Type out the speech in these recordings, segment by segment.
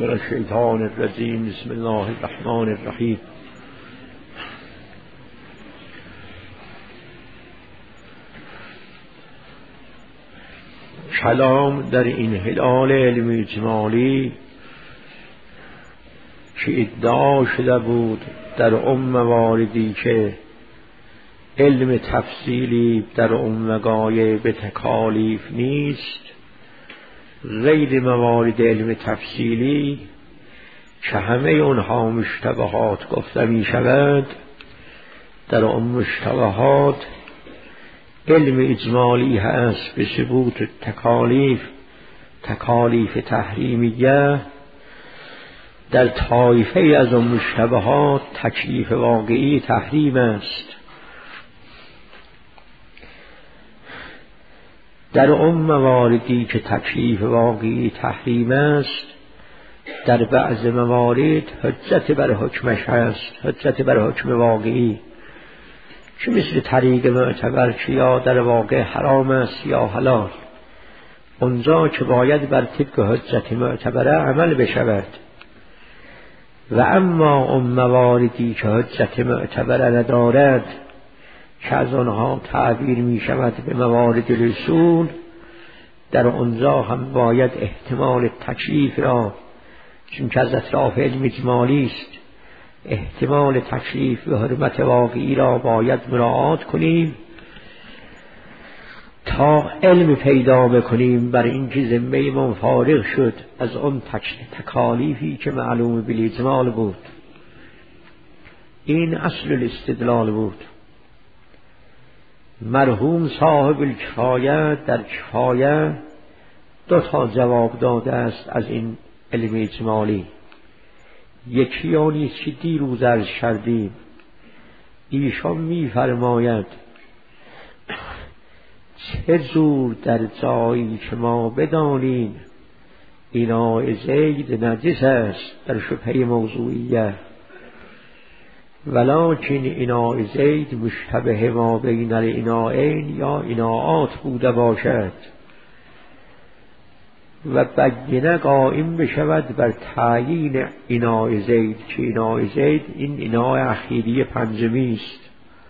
من الشیطان الرجیم. بسم الله الرحمن الرحیم. کلام در این هلال علمی اجمالی که ادعا شده بود در مواردی که علم تفصیلی در وقایع به تکالیف نیست، غیر موارد علم تفصیلی که همه اونها مشتبهات گفته می شود، در اون مشتبهات علم اجمالی هست به ثبوت تکالیف تحریمیه. در طایفه از اون مشتبهات تکلیف واقعی تحریم است. در اون مواردی که تکلیف واقعی تحریم است، در بعض موارد حجت بر حکمش هست، حجت بر حکم واقعی، که مثل طریق معتبر که یا در واقع حرام است یا حلال، اونجا که باید بر طبق حجت معتبره عمل بشود. و اما اون مواردی که حجت معتبره ندارد که از آنها تعبیر می شود به موارد رسول، در آنجا هم باید احتمال تکلیف را، چون که از اطراف علم اجمالی است، احتمال تکلیف و حرمت واقعی را باید مراعات کنیم تا علم پیدا بکنیم بر این که ذمه من فارغ شد از اون تکالیفی که معلوم بالاجمال بود. این اصل الاستدلال بود. مرحوم صاحب الکفایه در کفایه 2 جواب داده است از این علم اجمالی. یکی آنی که دیروز عرض کردیم، ایشان می فرماید چه زور در جایی که ما بدانیم ایناء زید نجس است در شبهه موضوعیه، ولکن ایناء زید مشتبه ما بین الاناءین یا اناءات بوده باشد و بینه قائم بشود بر تعیین اناء زید، که اناء زید این اناء اخیری پنجمی است.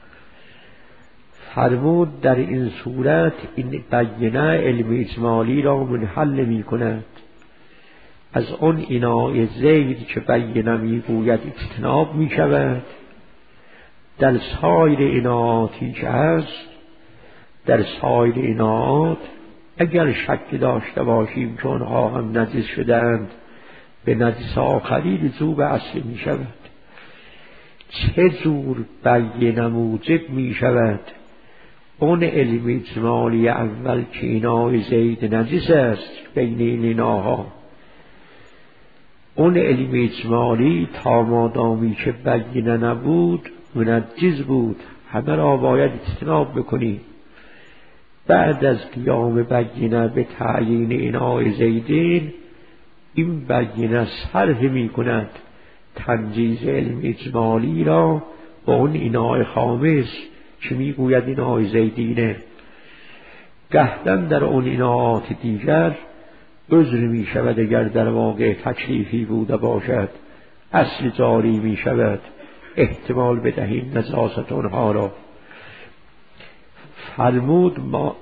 فرمود در این صورت این بینه علم اجمالی را منحل می کند. از اون اناء زید که بینه می گوید اجتناب می شود. در سایر اناعاتی که هست، در سایر اناعات اگر شک داشته باشیم که آنها هم نجس شدند، به نجس آخری رجوع به اصل می شود. چه جور بینه موجب می شود اون علم اجمالی اول که اناء زید نجس است بین این اناها، اون علم اجمالی تا مادامی که بینه نبود منجز بود، همه را باید اجتناب بکنی. بعد از قیام بینه به تعیین اناء زیدین، این بینه صرف می کند تنجیز علم اجمالی را با اون اناء خامس که می گوید اناء زیدینه. گهدن در اون اناعات دیگر عذر می شود اگر در واقع تکلیفی بوده باشد، اصل جاری می شود، احتمال بدهیم نجاست اونها را. فرمود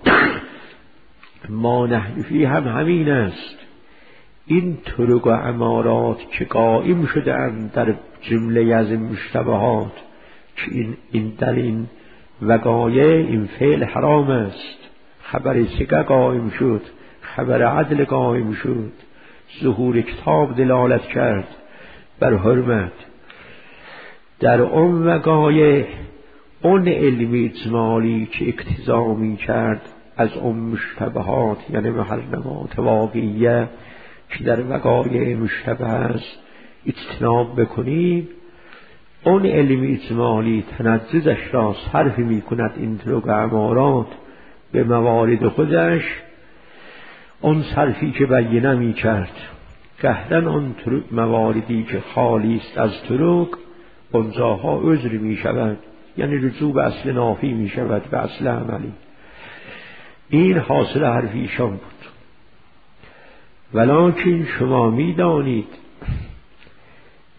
ما نحنفی هم همین است. این طرق و امارات که قائم شده اند در جمله از مشتبهات که این در این وقایع این فعل حرام است، خبر سگه قائم شد، خبر عدل قائم شد، ظهور کتاب دلالت کرد بر حرمت. در اون وقایع اون علم اجمالی که اقتضا می کرد از اون مشتبهات، یعنی محرمات واقعیه که در وقایع مشتبه است، اجتناب بکنیم، اون علم اجمالی تنجزش را صرف می کند این طرق امارات به موارد خودش، اون صرفی که بینه می کرد. گهدن اون مواردی که خالی است از طرق، اونجاها عذر می شود، یعنی رجوع به اصل نافی می شود، به اصل عملی. این حاصل حرف ایشان بود. ولکن شما می دانید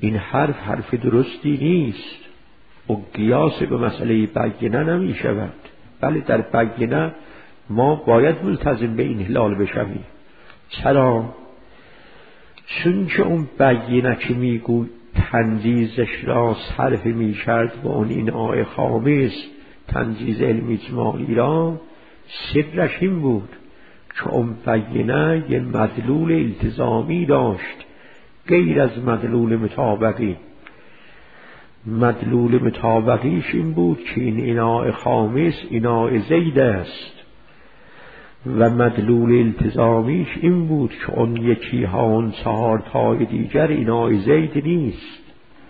این حرف درستی نیست و قیاس به مسئله بینه نمی شود. بله در بینه ما باید ملتزم به این انحلال بشویم. چرا؟ چون که اون بینه که میگوی تنجیزش را صرف می کرد و اون ایناء خامس تنجیز علم اجمالی را، سرش این بود که اون بینه یه مدلول التزامی داشت غیر از مدلول مطابقی. مدلول مطابقیش این بود که این ایناء خامس ایناء زید است و مدلول التزامیش این بود که اون یکی ها اون 4 تای دیگر ایناء زید نیست.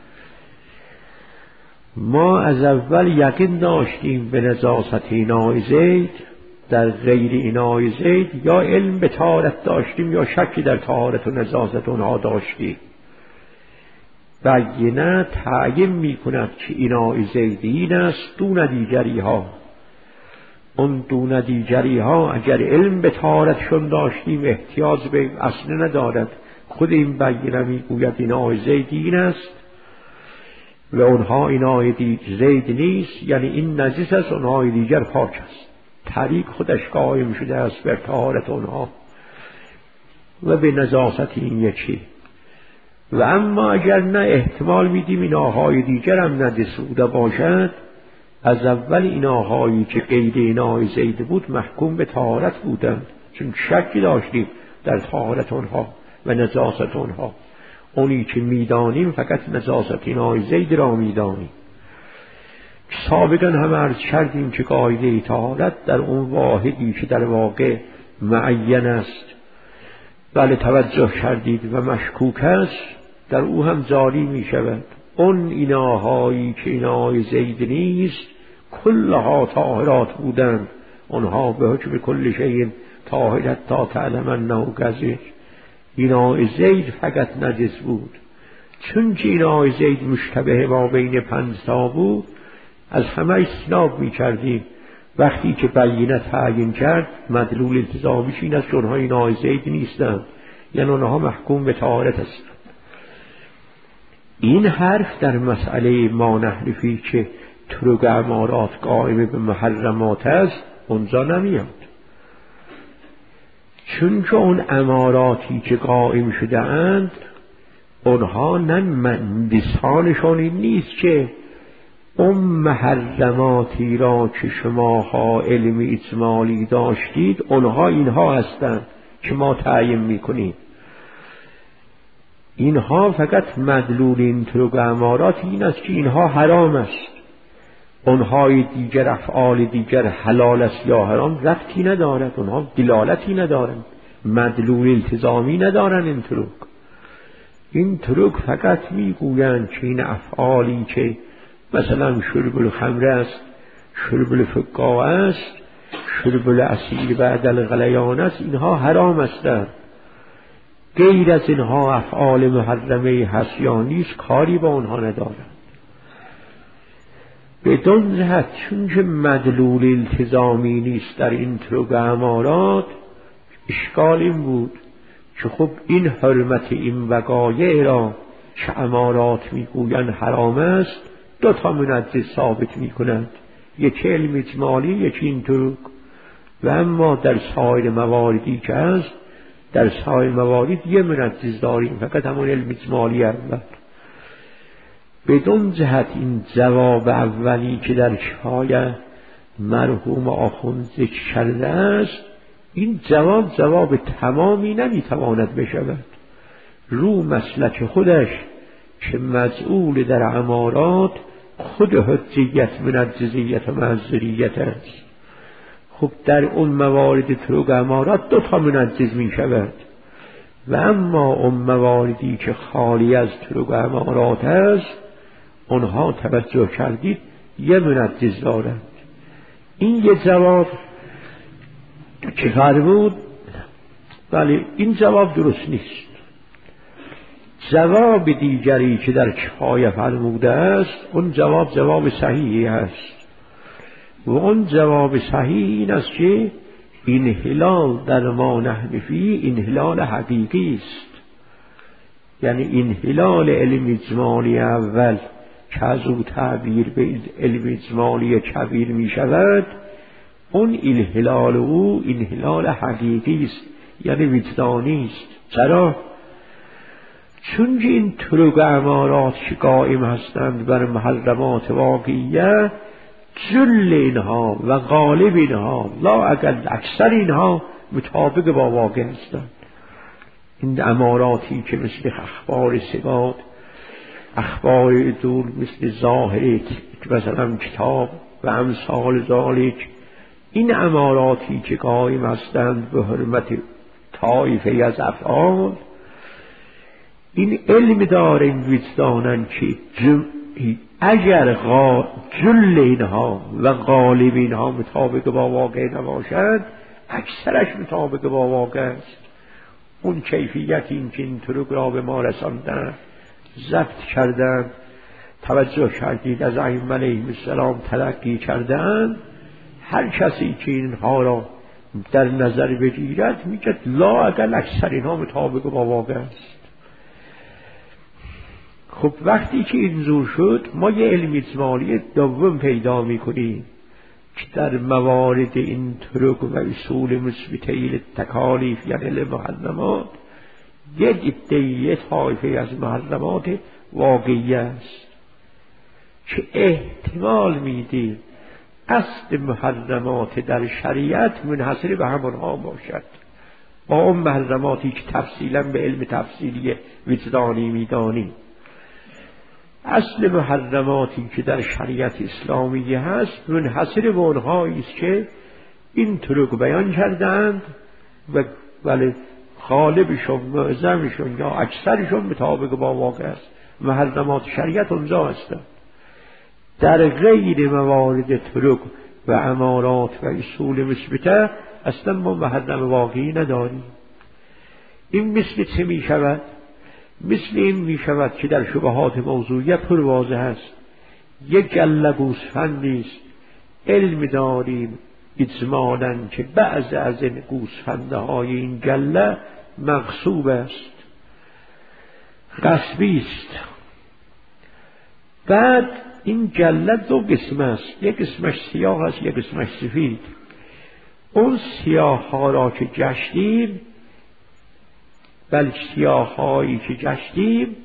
ما از اول یقین داشتیم به نجاست ایناء زید، در غیر ایناء زید یا علم به طهارت داشتیم یا شکی در طهارت و نجاست اونها داشتیم. بینه تعیین می کند که ایناء زید این است دون دیگری ها. اون دون دیگری ها اگر علم به طهارتشون داشتیم احتیاج به اصل ندارد. خود این بینه می گوید ایناء زید این است و اونها ایناء زید نیست، یعنی این نجس است اونها دیگر پاک است. طریق خودش قائم شده است بر طهارت اونها و به نجاست این یکی. و اما اگر نه احتمال میدیم ایناهای دیگر هم نجس بوده باشد، از اول ایناهایی که غیر ایناء زید بود محکوم به طهارت بودند، چون شکی داشتیم در طهارت اونها و نجاست اونها. اونی که میدانیم فقط نجاست ایناء زید را میدانیم. سابقا هم عرض کردیم که قاعده طهارت در اون واحدی که در واقع معین است، بله توجه کردید، و مشکوک است، در او هم جاری می شود. اون ایناهایی که ایناء زید نیست کلها طاهرات بودند، اونها به حکم کل شیء طاهرت تا تعلم انه کذب. ایناء زید فقط نجس بود. چون که ایناء زید مشتبه ما بین 5 تا بود، از همه اجتناب می کردیم. وقتی که بینه تعیین کرد مدلول التزامیش این است که اونها ایناء زید نیستند، یعنی اونها محکوم به طهارت هستند. این حرف در مسئله ما نحنفی که طرق امارات قائم به محرمات است اونجا نمیاد، چون که اون اماراتی که قائم شده اند اونها نه لسانشون این نیست که اون محرماتی را که شماها علم اجمالی داشتید اونها اینها هستند که ما تعیین میکنیم. اینها فقط مدلول این طرق امارات این است که اینها حرام است، اونهای دیگر افعال دیگر حلال است یا حرام ربطی ندارد، اونها دلالتی ندارند، مدلول التزامی ندارند. این طرق فقط میگویند که این افعالی که مثلا شرب الخمر است، شرب الفقاع است، شرب العصیر بعد الغلیان است، اینها حرام هستند. غیر از اینها افعال محرمه هست یا نیست کاری با اونها ندارند. بدون جهت چون که مدلول التزامی نیست در این طرق امارات، اشکال این بود که خب این حرمت این وقایع را که امارات میگویند حرام است 2 تا منجس ثابت میکنند، یکی علم اجمالی یکی این طرق. و اما در سایر مواردی که هست، در سایر موارد یه منجس داریم، فقط همون علم اجمالی اول. بدون جهت این جواب اولی که در شفای مرحوم آخوند ذکر کرده است، این جواب تمامی نمیتواند بشود. رو مسلک خودش که مسئول در امارات خود حجیت منجزیت و معذریت است. خب در اون موارد طرق امارات 2 تا منجز می شود، و اما اون مواردی که خالی از طرق امارات است اونها توجه کردید یه منجز دارند. این یه جواب که فرمود، ولی این جواب درست نیست. جواب دیگری که در کفایه فرموده است اون جواب صحیحی است، و اون جواب صحیح این است که این انحلال در ما نحنفی انحلال حقیقی است. یعنی این هلال علم اجمالی اول که از او تعبیر به علم اجمالی کبیر می شود، اون این هلال او این هلال حقیقی است، یعنی وجدانی است. چرا؟ چون این طرق امارات که قائم هستند بر محرمات واقعیه، جل اینها و غالب اینها لا اقل اکثر اینها مطابق با واقع هستند. این اماراتی که مثل اخبار سباد، اخبار دول، مثل ظاهر مثلا کتاب و امثال ذالک، این اماراتی که قائم هستند به حرمت طایفه از افعال، این علم دارن وجدانن که اگر جل اینها و غالب اینها مطابق با واقع نباشد، اکثرش مطابق با واقع است. اون کیفیت این که این طرق را به ما رساندن، ضبط کردن، توجه کردید از ائمه علیهم السلام تلقی کردن، هر کسی که اینها را در نظر بگیرد میگه لا اقل اکثر اینها مطابق با واقع است. خب وقتی که این زور شد، ما یه علم اجمالی دوم پیدا میکنیم که در موارد این طرق و اصول مثبته تکالیف یعنی علم محرمات، یه طایفه از محرمات واقعی است که احتمال میدیم اصل محرمات در شریعت منحصر به همانها باشد، با اون محرماتی که تفصیلا به علم تفصیلی وجدانی میدانیم. اصل محرماتی که در شریعت اسلامی هست منحصر به اونهایی است که این طرق بیان کردند و ولی غالبشون، معظمشون یا اکثرشون مطابق با واقع است. محرمات شریعت اونجا هستند. در غیر موارد طرق و امارات و اصول مثبته اصلا ما محرم واقعی نداریم. این مثل چه می شود؟ مثل این می شود که در شبهات موضوعیت پر واضح است. یک گله گوسفندی است، علم داریم اجمالاً که بعض از این گوسفندهای این گله مغصوب است، غصبی است. بعد این گله دو قسم است، یک قسمش سیاه است، یک قسمش سفید. اون سیاه ها را که گشتیم، بلکه سیاه هایی که گشتیم،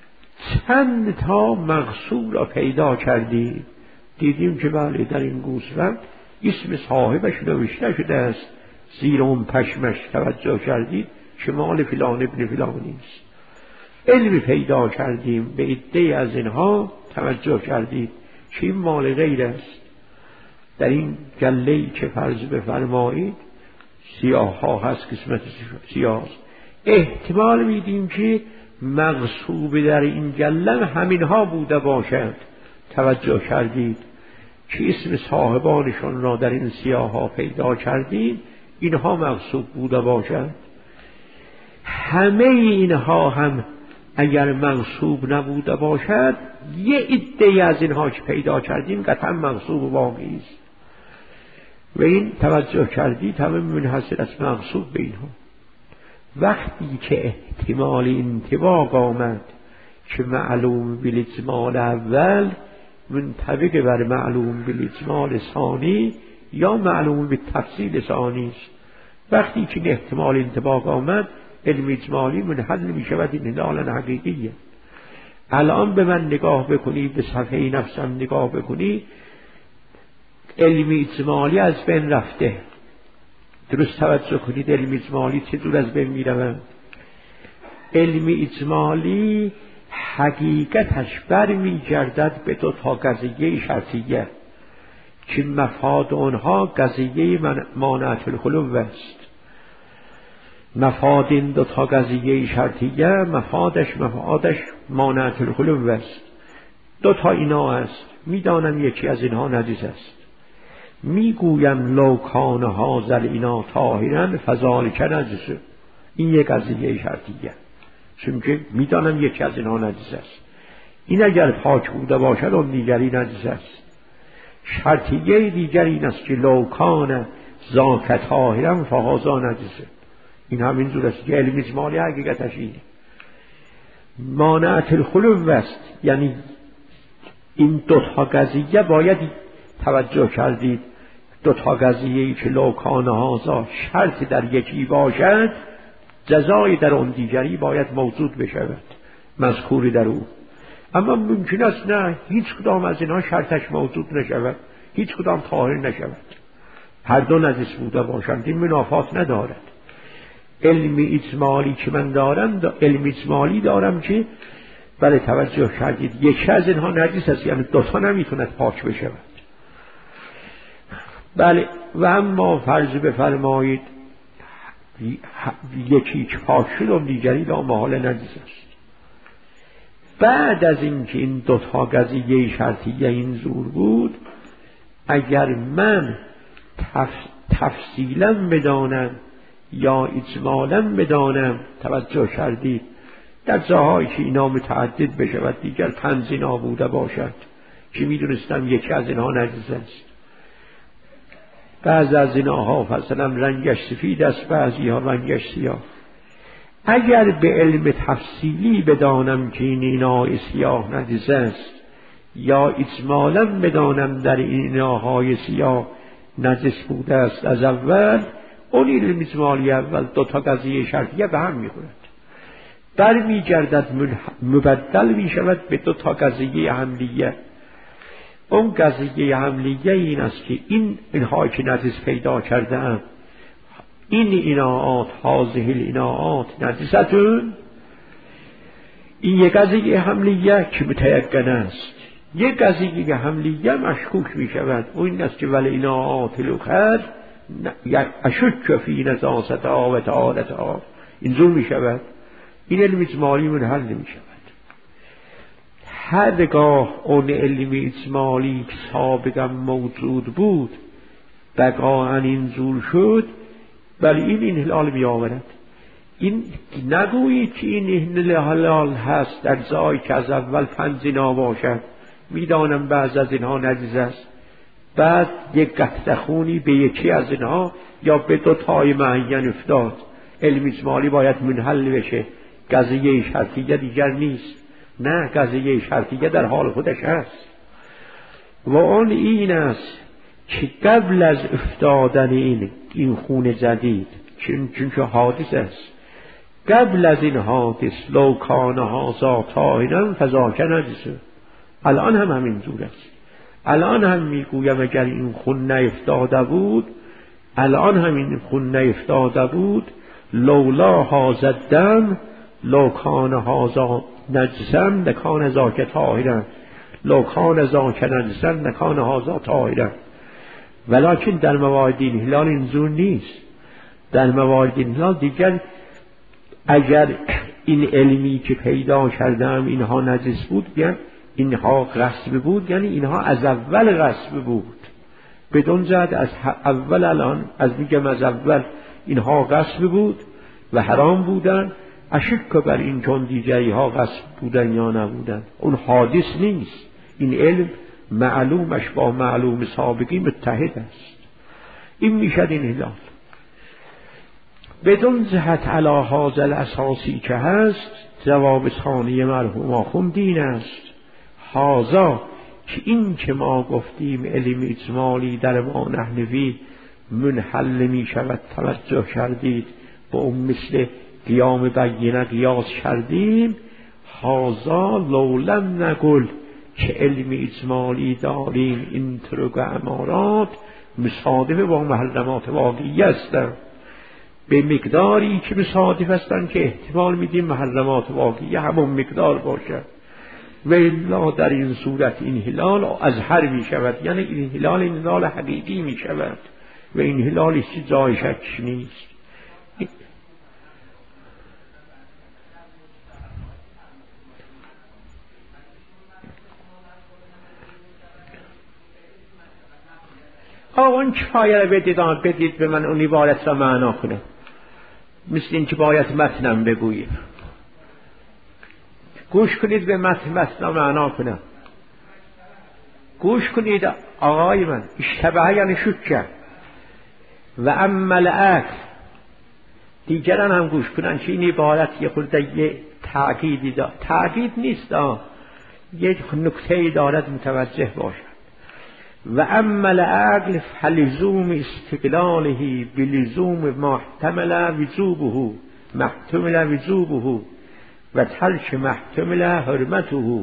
چند تا مغصوب را پیدا کردیم. دیدیم که بله در این گوسفند اسم صاحبش نوشته شده است، زیر اون پشمش توجه کردید که مال فلان ابن فلانی است. علمی پیدا کردیم به عده از اینها توجه کردید که این مال غیر است. در این گله‌ای که فرض بفرمایید سیاه ها هست، قسمت سیاه است، احتمال میدیم که مغصوب در این گله همینها بوده باشد. توجه کردید که اسم صاحبانشون را در این سیاه ها پیدا کردید، اینها مغصوب بوده باشد. همه اینها هم اگر مغصوب نبوده باشد، یه عده از اینها که پیدا کردیم قطعا مغصوب واقعی است. و این توجه کردید همه منحصر از مغصوب به اینها. وقتی که احتمال انطباق آمد که معلوم بالاجمال اول منطبق بر معلوم بالاجمال ثانی یا معلوم بالتفصیل ثانی است، وقتی که احتمال انطباق آمد علم اجمالی منحل می شود. این هلال حقیقیه. الان به من نگاه بکنی، به صفحه نفسم نگاه بکنی، علم اجمالی از بین رفته. درست توجه کنید علم اجمالی چه دور از بین می رود. علم اجمالی حقیقتش بر می گردد به دو تا قضیه شرطیه که مفاد آنها قضیه مانعت الخلو است. مفاد این دو تا قضیه شرطیه مفادش مانعت الخلو است. دو تا اینا است. میدانم یکی از اینها نجس است، میگویم لو کان هذا اینا طاهرا فذلک نجس. این یک قضیه شرطیه، چون که میدانم یکی از اینها نجس است. این اگر پاک بوده باشد اون دیگری نجس است. شرطیه دیگر این است که لو کان ذاک طاهرا فهذا نجس. این همین جور است که علم اجمالی حقیقتش اینه. مانعت الخلو است، یعنی این دوتا قضیه باید توجه کردید. دوتا قضیه‌ای که لوکان هازا شرط در یکی باشد، جزای در اون دیگری باید موجود بشود، مذکوری در او. اما ممکن است نه، هیچ کدام از اینها شرطش موجود نشود، هیچ کدام طاهر نشود، هر دو نجس بوده باشند، این منافات ندارد. علم اجمالی که من دارم، علم اجمالی دارم که بله توجه کردید یکی از اینها نجس است، یعنی دوتا نمیتوند پاک بشود. بله و اما فرض بفرمایید یکی که پاک شد و دیگری لا محال نجس است. بعد از اینکه این دوتا قضیه شرطیه این زور بود، اگر من تفصیلا بدانم یا اجمالا بدانم، توجه کردید در جاهایی که اینا متعدد بشود، دیگر 5 زنا بوده باشد که میدونستم یکی از اینها نجس است، بعض از زناها مثلا رنگش سفید است، بعضی ها رنگش سیاه. اگر به علم تفصیلی بدانم که این اینای سیاه نجس است، یا اجمالا بدانم در این ایناهای سیاه نجس بوده است از اول، اون علم اجمالی اول دوتا قضیه شرطیه به هم میخورد، برمیگردد مبدل میشود به دوتا قضیه حملیه. اون قضیه حملیه این است که اینها که نجس پیدا کرده ام، این ایناعات هذه الاناعات نجستون، این یک قضیه حملیه که متیقن است. یک قضیه حملیه مشکوک می شود، و این است که ولی ایناعات الاخر اشک فی نجاستها و طهارتها، اینجور می شود. این علم اجمالی منحل نمی شود. هرگاه اون علم اجمالی که سابقا موجود بود بقاعا این زور شد، ولی این حلال می آورد. این نگویید که این حلال هست در جایی که از اول 5 زنا باشد، میدانم بعض از اینها نجس است، بعد یک قطره خونی به یکی از اینها یا به دو تای معین افتاد، علم اجمالی باید منحل بشه، قضیه شرطیه دیگر نیست. نه، قضیه شرطیه در حال خودش هست، و آن این است که قبل از افتادن این خون جدید، چون که حادث است، قبل از این حادث لو کان هذا طاهرا فذاک نجس. الان هم همین جور است. الان هم میگویم اگر این خون نیفتاده بود، الان هم این خون نیفتاده بود، لولا هذا الدم لو کان هذا نجسا لکان ذاک طاهرا، لو کان ذاک نجسا لکان هذا طاهرا. ولکن در موارد انحلال این زور نیست. در موارد انحلال دیگر اگر این علمی که پیدا کردم اینها نجس بود، یعنی اینها غصب بود، یعنی اینها از اول غصب بود، بدون جهت از اول، الان از میگم از اول اینها غصب بود و حرام بودن، اشک بر این چون دیگری ها غصب بودن یا نبودن، اون حادث نیست. این علم معلومش با معلوم سابقی متحد است. این میشد این انحلال. بدون جهت علی هذا الاساسی که هست، جواب ثانی مرحوم آخوند دین است. هذا که این که ما گفتیم علم اجمالی در ما نحنوی منحل می شود، توجه کردید، با اون مثل قیام بینه قیاس کردیم. هذا لولم نگل که علم اجمالی داریم این طرق امارات مصادف با محرمات واقعی هستند، به مقداری که مصادف هستند که احتمال میدیم محرمات واقعی همون مقدار باشد، و الا در این صورت این هلال از هر می شود، یعنی این هلال حقیقی می شود و این هلالی که جای شک نیست. اون کفایه رو بدید به من اون عبارت را معنا کنه، مثل این که باید متنم بگوییم. گوش کنید به متن را معنا کنم. گوش کنید آقای من، اشتبه یعنی شکر و عمل عکس. دیگران هم گوش کنن که این عبارت یه خورده یه تأکید نیست، یک نکته دارد متوجه باشد. و اما العقل فلزوم استقلاله بلزوم محتمل وجوبه و ترک محتمل حرمته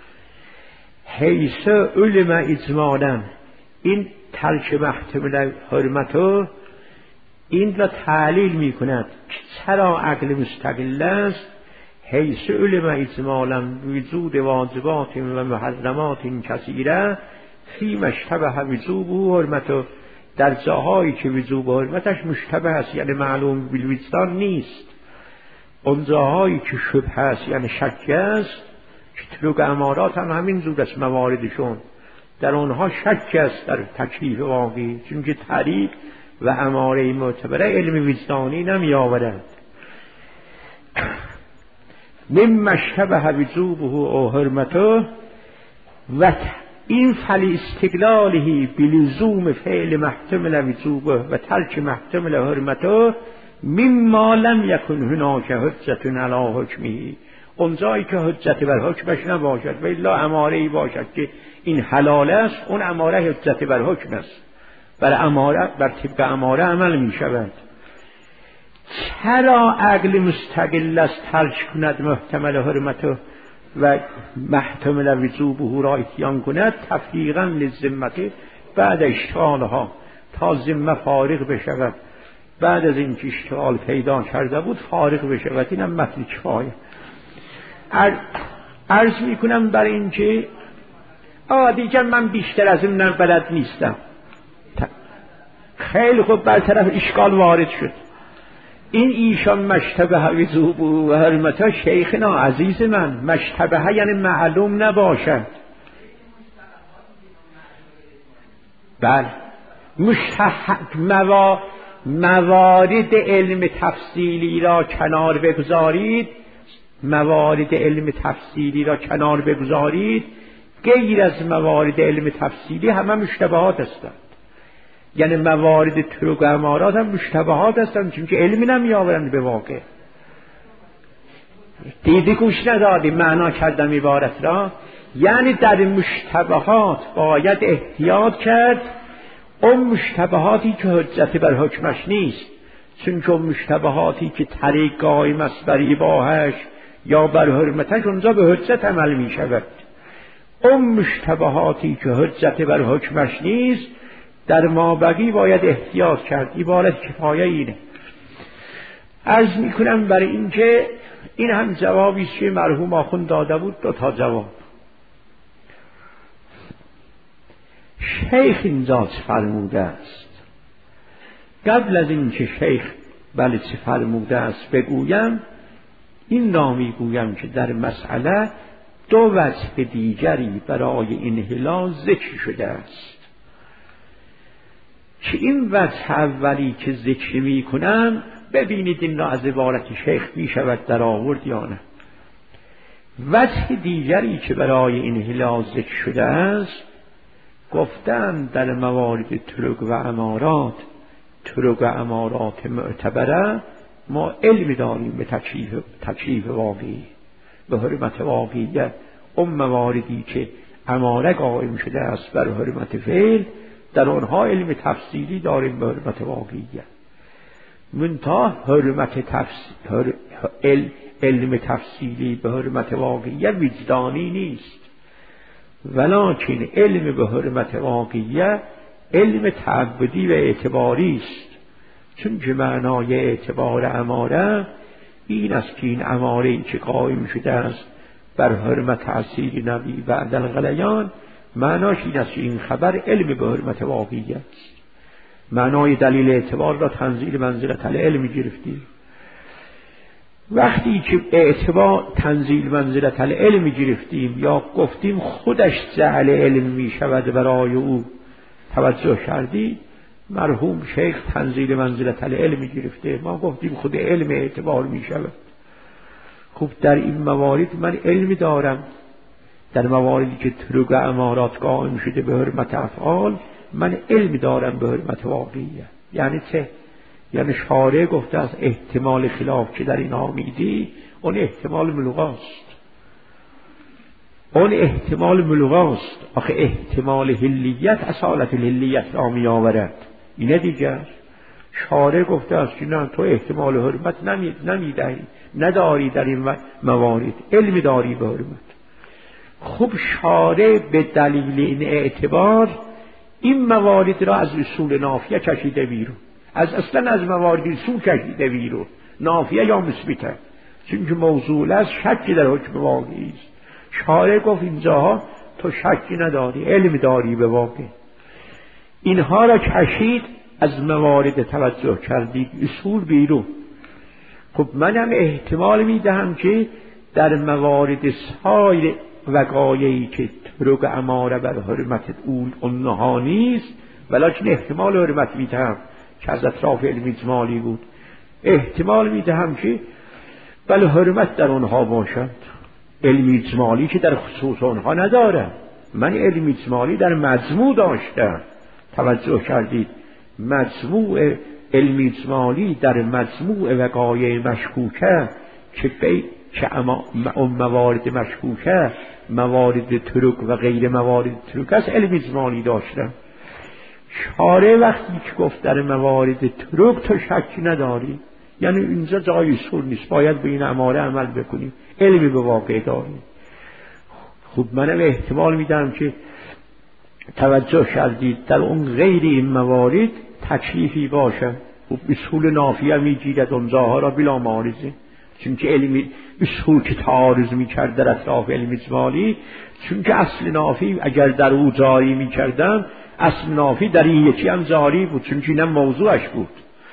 حیث علم اجمالا. این ترک محتمل حرمته این را تعلیل می کند که چرا عقل مستقل است. حیث علم اجمالا وجود واجبات و محرمات کثیره فی اشتبه وجوبه و حرمته، در جاهایی که وجوب و حرمتش مشتبه است یعنی معلوم بالوجدان نیست، اون جاهایی که شبهه است یعنی شک است، که طرق امارات هم همین جور است، مواردشون در اونها شک است در تکلیف واقعی، چون که طریق و اماره معتبره علم وجدانی نمی آورد. مما اشتبه وجوبه و حرمته و این فل استقلاله بلزوم فعل محتمل وجوبه و ترک محتمل حرمته مما لم یکن هناک حجت علی حکمه، اونجایی که حجت بر حکمش نباشد و الا اماره ای باشد که این حلال است، اون اماره حجت بر حکم است، بر طبق اماره عمل می شود. چرا عقل مستقل است ترک کند محتمل حرمته و محتمل وجوبه را اتیان کند؟ تفریقا للذمه بعد اشتغالها، تا ذمه فارغ بشود، بعد از این که اشتغال پیدا کرده بود فارغ بشود. اینم متن کفایه. عرض میکنم برای این که دیگر من بیشتر از این بلد نیستم. خیلی خوب، برطرف اشکال وارد شد. این ایشان مشتبه وجوب و حرمته شیخنا عزیز من، مشتبه یعنی معلوم نباشد. بله، موارد علم تفصیلی را کنار بگذارید، موارد علم تفصیلی را کنار بگذارید، غیر از موارد علم تفصیلی همه مشتبهات هستند. یعنی موارد طرق امارات هم مشتبهات هستند، چون که علمی نمی آورند به واقع. دیدی گوش ندادی معنا کردم عبارت را. یعنی در مشتبهات باید احتیاط کرد، اون مشتبهاتی که حجت بر حکمش نیست، چون که مشتبهاتی که طریق قائم است بر اباحه‌اش یا بر حرمتش، اونجا به حجت عمل می شود. اون مشتبهاتی که حجت بر حکمش نیست در مابقی باید احتیاط کرد. عبارت کفایه اینه. عرض میکنم برای اینکه این هم جوابی که مرحوم آخوند داده بود، 2 تا جواب. شیخ اینجا چه فرموده است؟ قبل از اینکه شیخ بله چه فرموده است بگویم، این را میگویم که در مسئله 2 وجه دیگری برای انحلال ذکر شده است، که این وجه اولی که ذکر می کنم ببینید این را از عبارت شیخ می شود در آورد یا نه. وجه دیگری که برای انحلال ذکر شده است، گفتن در موارد طرق و امارات، طرق و امارات معتبره ما علم داریم به تکلیف واقعی، به حرمت واقعیت. اون مواردی که اماره قائم شده است بر حرمت فعل، در آنها علم تفصیلی داریم به حرمت واقعیت. منتها علم تفصیلی به حرمت واقعیت وجدانی نیست، ولکن علم به حرمت واقعیت علم تعبدی و اعتباری است. چون که معنای اعتبار اماره این است که این اماره‌ای که قائم شده است بر حرمت اصیل نبی بعد الغلیان، معناش این است که این خبر علم به حرمت واقعیت است. معنای دلیل اعتبار را تنزیل منزلت العلم گرفتیم. وقتی که اعتبار تنزیل منزلت العلم گرفتیم یا گفتیم خودش جعل علم می شود برای او توجه کردی، مرحوم شیخ تنزیل منزلت العلم گرفته، ما گفتیم خود علم اعتبار می شود. خب در این موارد من علمی دارم، در مواردی که طرق امارات قائم شده به حرمت افعال من علمی دارم به حرمت واقعیه. یعنی چه؟ یعنی شارع گفته از احتمال خلاف که در این آمیدی، اون احتمال ملغاست، اون احتمال ملغاست. آخه احتمال حلیت اصالت الحلیت را می آورد. اینه دیگر. شارع گفته است که نه، تو احتمال حرمت نمیدهی، نداری در این موارد، علم داری به حرمت. خب شارع به دلیل این اعتبار این موارد را از اصول نافیه کشیده بیرون، اصلا از موارد اصول کشیده بیرون، نافیه یا مثبته، چون که موضوع از شکی در حکم واقعی است. شارع گفت اینجاها تو شکی نداری، علم داری به واقع. اینها را کشید، از موارد توجه کردید، اصول بیرون. خب منم احتمال میدهم که در موارد سایر وقایعی که طرق اماره بر حرمت اونها نیست، ولیکن احتمال حرمت میدهم که از اطراف علم اجمالی بود، احتمال میدهم که بله حرمت در اونها باشد، علم اجمالی که در خصوص اونها ندارم. من علم اجمالی در مجموع داشتم. توجه کردید؟ مجموع علم اجمالی در مجموع وقایع مشکوکه که اون موارد مشکوکه، موارد طرق و غیر موارد طرق است، علم اجمالی داشتم. شارع وقتی که گفت در موارد طرق تو شکی نداری، یعنی اینجا جای اصول نیست، باید به این اماره عمل بکنیم، علمی به واقع داریم. خب منم احتمال میدم که توجه کردید در اون غیر این موارد تکلیفی باشه. خب اصول نافیه میگیرد اونجاها را بلا معارضه، چون که علمی اصول که تعارض میکرد در اطراف علم اجمالی، چون که اصل نافی اگر در او جاری میکردم، اصل نافی در این یکی هم جاری بود، چون که اینم موضوعش بود.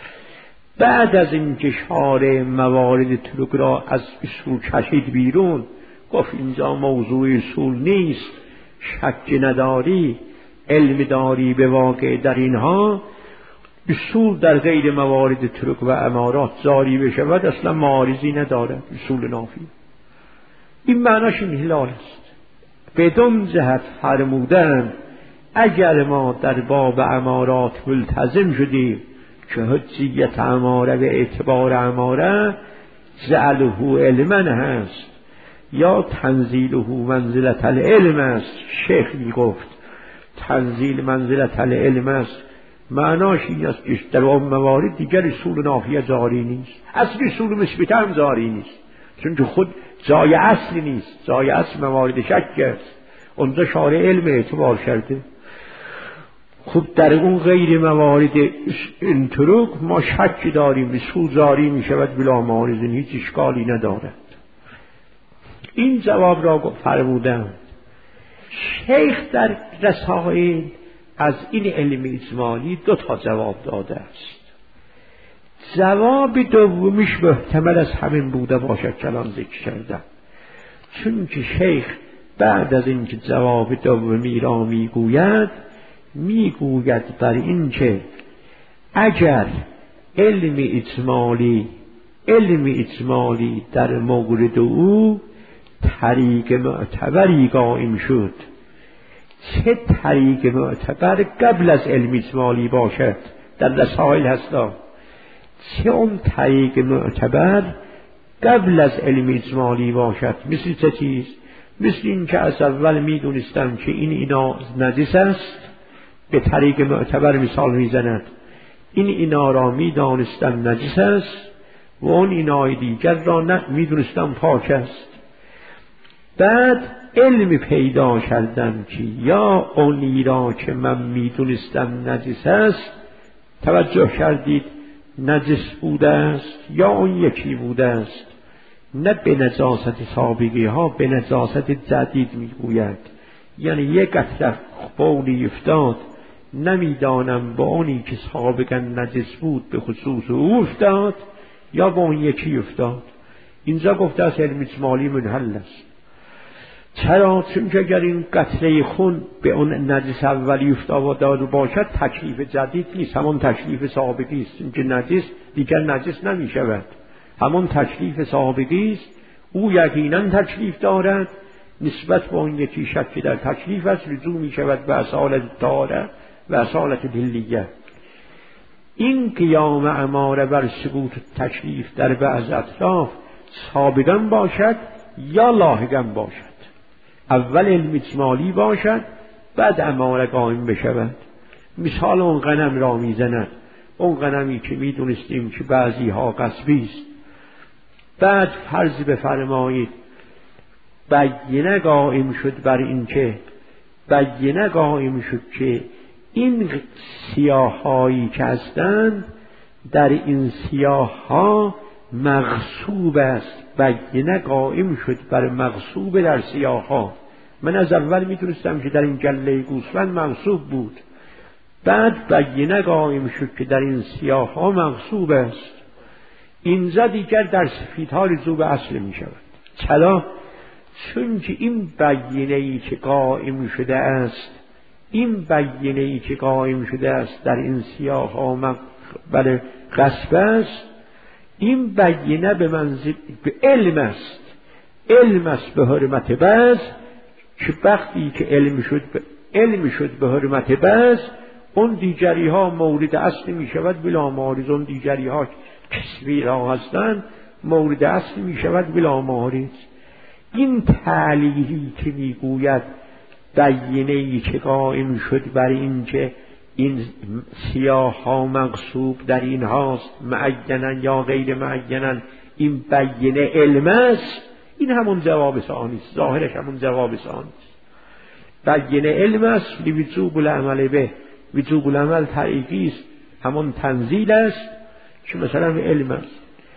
بعد از اینکه شارع موارد طرق را از اصول کشید بیرون، گفت اینجا موضوع اصول نیست، شک نداری، علم داری به واقع در اینها، اصول در غیر موارد طرق و امارات جاری بشود، اصلا معارضی ندارد اصول نافی. این معناش انحلال است. بدون جهت فرمودن اگر ما در باب امارات ملتزم شدیم که حجیت اماره و اعتبار اماره جعله علما هست یا تنزیله منزلت العلم است، شیخ می گفت تنزیل منزلت العلم است، معناش این است که در اون موارد دیگر اصول نافیه جاری نیست، اصل اصول مثبته هم جاری نیست، چون که خود جای اصلی نیست، جای اصل موارد شک است، اونجا شارع علم اعتبار کرده. خب در اون غیر موارد این طرق ما شک داریم، اصول جاری می شود بلا معارض، هیچ اشکالی ندارد. این جواب را فرمودم. شیخ در رسائل از این علم اجمالی 2 جواب داده است. جواب دومیش محتمل از همین بوده باشد که الان ذکر کردم، چون که شیخ بعد از اینکه جواب دومی را میگوید بر این که اگر علم اجمالی در مورد او طریق معتبری قائم شد، چه طریق معتبر قبل از علم اجمالی باشد، در رسائل هستا، چه اون طریق معتبر قبل از علم اجمالی باشد. مثل چه چیز؟ مثل این که از اول میدونستم که اینا نجس است، به طریق معتبر مثال میزند، اینا را میدانستم نجس است و اون اینای دیگر را میدونستم پاک است. بعد علم پیدا کردم که یا اونی را که من میدونستم نجس است، توجه کردید، نجس بوده است یا اون یکی بوده است، نه به نجاست سابقه ها، به نجاست جدید میگوید. یعنی یک قطره بولی افتاد، نمیدانم با اونی که سابقا نجس بود به خصوص او افتاد یا با اون یکی افتاد. اینجا گفته است علم اجمالی منحل است. چرا؟ چون که اگر این قطره خون به اون نجس اولی افتاد باشد، تکلیف جدید نیست، همون تکلیف سابقی است. چون که نجس دیگر نجس نمی شود، همون تکلیف سابقی است. او یقینا تکلیف دارد، نسبت به اون یکی شک در تکلیف است، رجوع می شود به اصالت طهاره و اصالت دلیه. این قیام اماره بر ثبوت تکلیف در بعض اطراف سابقاً باشد یا لاحقاً باشد. اول علم اجمالی باشد بعد اماره قائم بشود. مثال اون غنم را میزند، اون غنمی که میدونستیم که بعضی ها غصبی است، بعد فرض بفرمایید بینه قائم شد بر این که بینه قائم شد که این سیاهایی که هستند در این سیاه‌ها مغصوب است. بینه قائم شد بر مغصوب در سیاه‌ها. من از اول میدونستم که در این گله گوسفند مغصوب بود، بعد بینه قائم شد که در این سیاه‌ها مغصوب است. اینجا دیگر در سفیدها رجوع به اصل می شود. چرا؟ چون که این بینه‌ای که قائم شده است، این بینه‌ای که قائم شده است در این سیاه‌ها بر غصب است، این بینه به منزل به علم است. علم است به حرمت بعض، که وقتی که علم شد به حرمت بعض، اون دیگری ها مورد اصل می شود بلا معارض. اون دیگری ها کسبی را هستند مورد اصل می شود بلا معارض. این تعلیلی که می گوید بینه‌ای که قائم شد بر این که این سیاه ها مغصوب در این هاست معینن یا غیر معینن، این بینه علم است، این همون جواب ثانی است. ظاهرش همون جواب ثانی است. بینه علم است، لوجوب العمل به. وجوب العمل طریقی است، همون تنزیل است که مثلا علم است.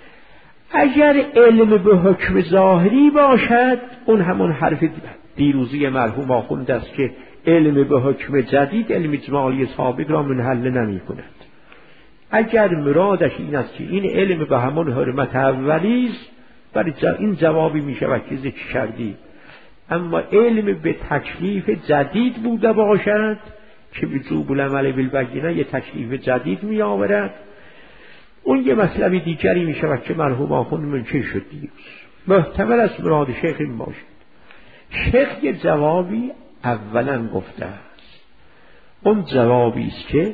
اگر علم به حکم ظاهری باشد، اون همون حرف دیروزی مرحوم آخوند است که علم به حکم جدید علم اجمالی سابق را منحل نمی کند. اگر مرادش این است که این علم به همون حرمت اولی است، برای این جوابی می شود که ذکر کردی. اما علم به تکلیف جدید بوده باشد که وجوب العمل بالبینه یه تکلیف جدید می آورد، اون یه مطلبی دیگری می شود که مرحوم آخوند منکر شد دیروز. محتمل است مراد شیخ این باشد. شیخ یه جوابی اولا گفته است، اون جوابی است که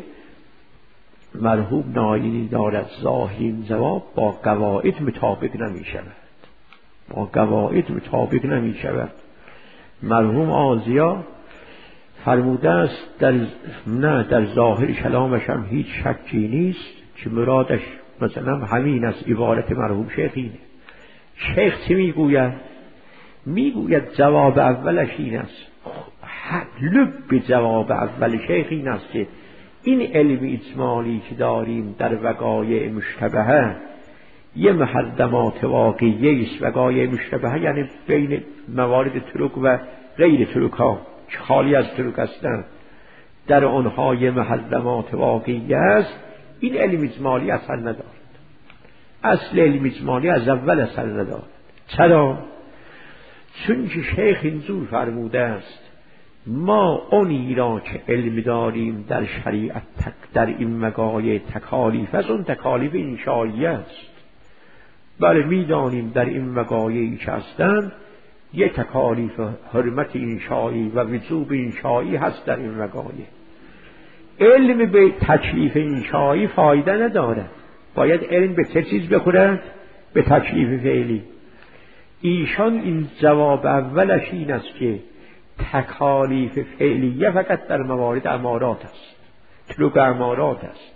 مرحوم ناینی دارد ظاهری این جواب با قواعد مطابق نمی شود. با قواعد مطابق نمی شود. مرحوم آزیا فرموده است در ظاهر کلامش هم هیچ شکی نیست که مرادش مثلا همین است. عبارت مرحوم شیخ اینه. شیخ چی میگوید؟ میگوید جواب اولش این است، لب جواب اول شیخ این است که این علم اجمالی که داریم در وقایع مشتبهه یه محرمات واقعیه است. وقایع مشتبهه یعنی بین موارد ترک و غیر ترک ها که خالی از ترک هستند، در آنها یه محرمات واقعیه است. این علم اجمالی اثر ندارد. اصل علم اجمالی از اول اثر ندارد. چرا؟ چون که شیخ اینجور فرموده است ما اونی را که علم داریم در شریعت در این وقایع تکالیف است، اون تکالیف انشایی است. بله میدانیم در این وقایعی که هستند یه تکالیف حرمت انشایی و وجوب انشایی هست در این وقایع. علم به تکلیف انشایی فایده ندارد. باید علم به چه چیز بخورد؟ به تکلیف فعلی. ایشان این جواب اولش این است که تکالیف فعلیه فقط در موارد امارات است، تلوک امارات است.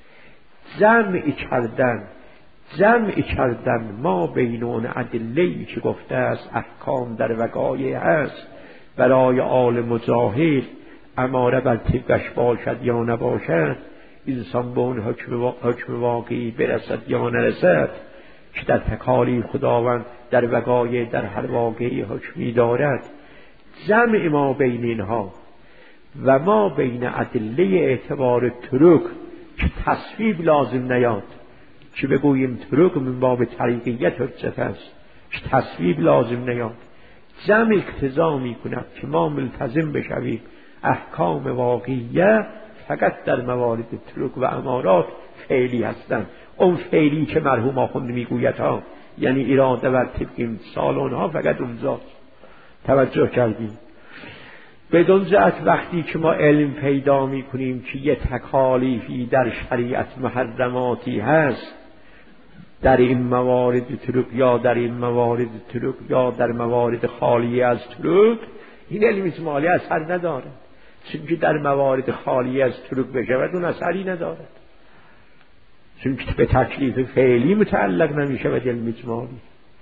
جمع کردن ما بین اون ادله‌ای که گفته است احکام در وقایع هست برای آل مجاهد، اماره بر طبقش باشد یا نباشد، انسان به اون حکم واقعی برسد یا نرسد که در تکالیف خداوند در وقایع در هر واقعی حکمی دارد. جمع ما بین اینها و ما بین ادله اعتبار ترک که تصویب لازم نیاد، که بگوییم ترک من باب طریقیت حجت است، که تصویب لازم نیاد. جمع اقتضا می کند که ما ملتزم بشویم احکام واقعیه فقط در موارد ترک و امارات فعلی هستند. اون فعلی که مرحوم آخوند میگوید ها، یعنی اراده و طبق امتثال اونها فقط اونجا توجه کردیم. بدون جهت وقتی که ما علم پیدا میکنیم که یه تکالیفی در شریعت محرماتی هست، در این موارد طرق یا در این موارد طرق یا در موارد خالی از طرق، این علم اجمالی اثر ندارد. چون که در موارد خالی از طرق بشود اون اثری ندارد، چون که به تکلیف فعلی متعلق نمیشود علم اجمالی.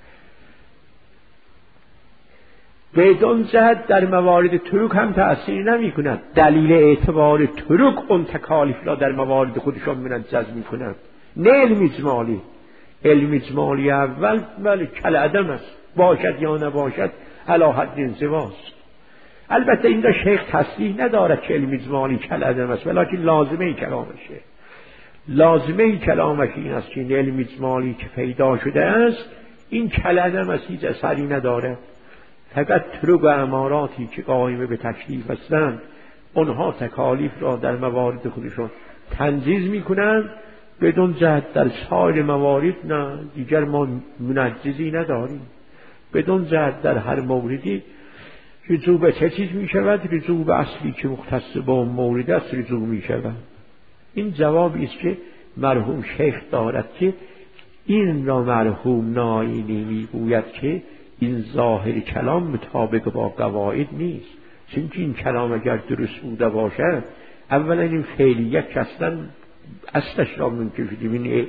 بدون جهت در موارد طرق هم تأثیر نمی کند. دلیل اعتبار طرق اون تکالیف را در موارد خودشان منجز می کند، نه علم اجمالی. علم اجمالی اول ولی کل عدم است، باشد یا نباشد علی حد انزواست. البته این را شیخ تصریح ندارد که علم اجمالی کل عدم است، ولیکن لازمه کلامشه. لازمه کلامش این است که این علم اجمالی که پیدا شده است این کل عدم است، هیچ اثری نداره. فقط طرق و اماراتی که قائم به تکلیف هستند اونها تکالیف را در موارد خودشون تنجیز میکنند، بدون جهت در سایر موارد نه، دیگر ما منجزی نداریم. بدون جهت در هر موردی رجوع به چه چیز می شود؟ رجوع به اصلی که مختص با اون مورد است رجوع می شود. این جوابی است که مرحوم شیخ دارد که این را مرحوم ناینی می گوید که این ظاهر کلام مطابق با قواعد نیست. چون که این کلام اگر درست بوده باشد اولا این فعلیت که اصلش را منکر شدیم. این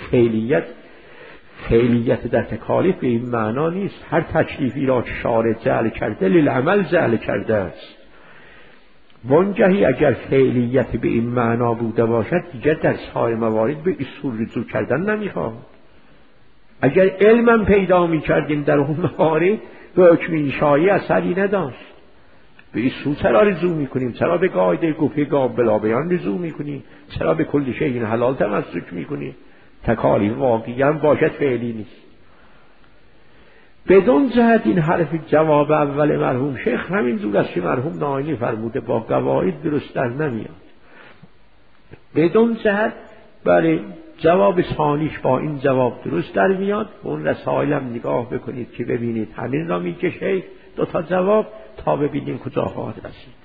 فعلیت در تکالیف به این معنا نیست. هر تکلیفی را که شارع جعل کرده للعمل جعل کرده است. وانگهی اگر فعلیت به این معنا بوده باشد دیگر در سایر موارد به اصول رجوع کردن نمیخواد. اگر علمم پیدا میکردیم در اون موارد به حکم انشایی اثری نداشت. به اصول چرا رجوع میکنیم؟ چرا به قاعده گفته گاب بلا بیان رجوع میکنیم؟ چرا به کل شیء حلال تمسک میکنیم؟ تکالیف واقعی هم باشد فعلی نیست. بدون جهت این حرف جواب اول مرحوم شیخ همین جور است که مرحوم ناینی فرموده با قواعد درست در نمیاد. بدون جهت برای جواب ثانیش با این جواب درست در میاد. اون رسائلم نگاه بکنید که ببینید همین را میگه شیخ دو تا جواب تا ببینیم کجا خواهد رسید.